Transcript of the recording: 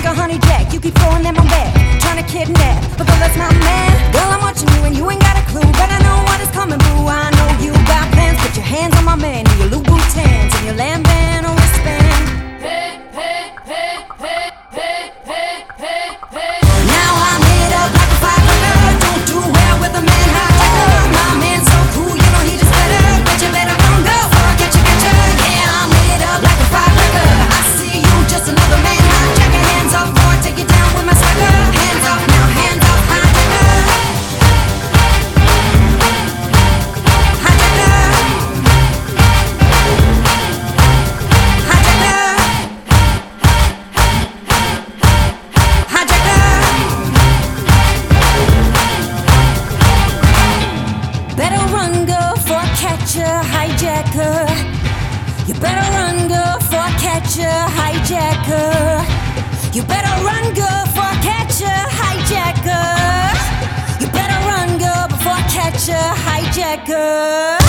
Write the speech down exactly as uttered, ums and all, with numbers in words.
a honey jack, you keep throwing them on back, trying to kidnap, but girl, that's my man. Girl, I'm watching you and you ain't got a clue, but I know what is coming, boo. I know you got plans. Put your hands on my man, your Louboutins and your Lanvin or wristband. Hey, hey, hey, hey, hey, hey, hey, hey. Now I'm hit up like a firecracker. Don't do well with a man hijacker. My man's so cool, you know he just better, but you better run, go or I'll get you, get you. Yeah, I'm hit up like a firecracker. I see you, just another man hijacker. Hands off or I take you down with my swagger. Hands off now, hands off, hijacker. Hijacker. Hijacker. Hijacker. Better run, girl, before I catch a hijacker. You better run, girl, before I catch a hijacker. You better run, girl, before I catch a hijacker. You better run, girl, before I catch a hijacker.